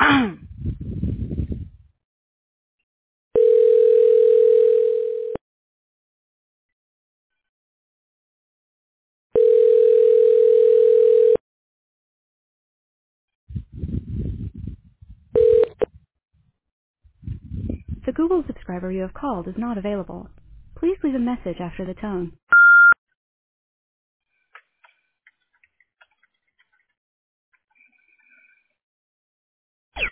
The Google subscriber you have called is not available. Please leave a message after the tone.